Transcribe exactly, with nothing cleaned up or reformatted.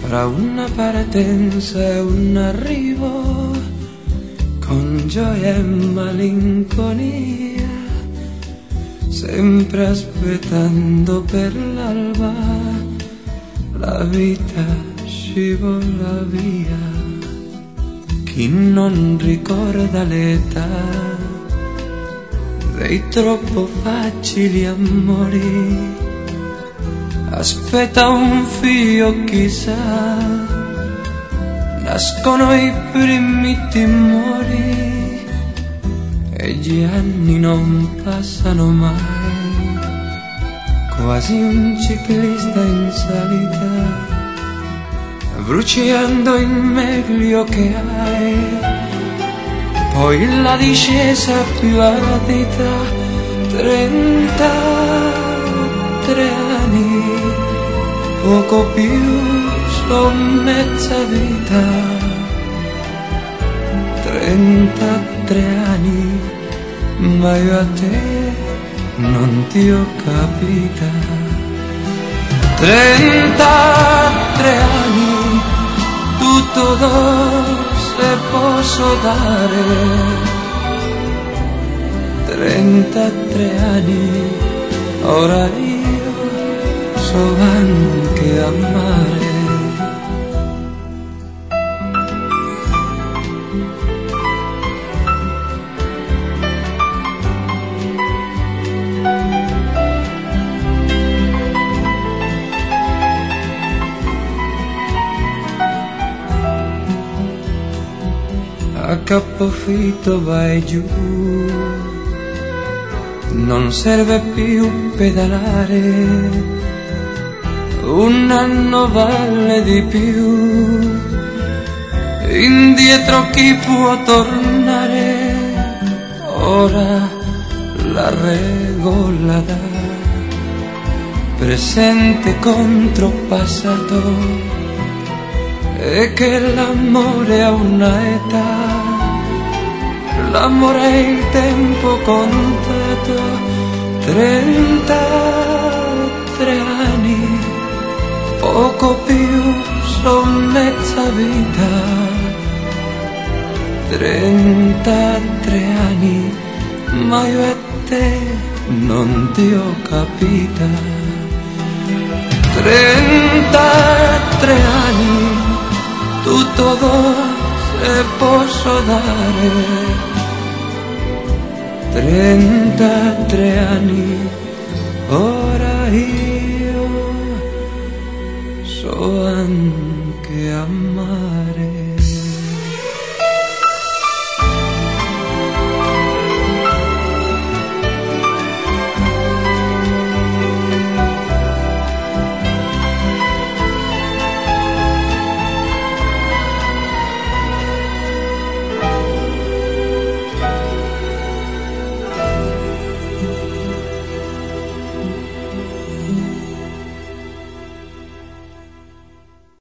fra una partenza e un arrivo, con gioia e malinconia, sempre aspettando per l'alba, la vita scivola via. Chi non ricorda l'età dei troppo facili amori, aspetta un figlio chissà, nascono i primi timori e gli anni non passano mai, quasi un ciclista in salita, bruciando il meglio che hai, poi la discesa più ardita, trentatré anni, poco più son mezza vita, trentatré anni, ma io a te non ti ho capita. Trentatré anni, tutto do se posso dare, trentatré anni, ora io so anche amare. A capofitto vai giù, non serve più pedalare, un anno vale di più, indietro chi può tornare, ora la regola dà, presente contro passato, e che l'amore ha una età, l'amore è il tempo contato, trentatré anni, poco più son mezza vita, trentatré anni, ma io e te non ti ho capita, trentatré anni, tutto do se posso dare, trentatré anni, ora io so anche amare.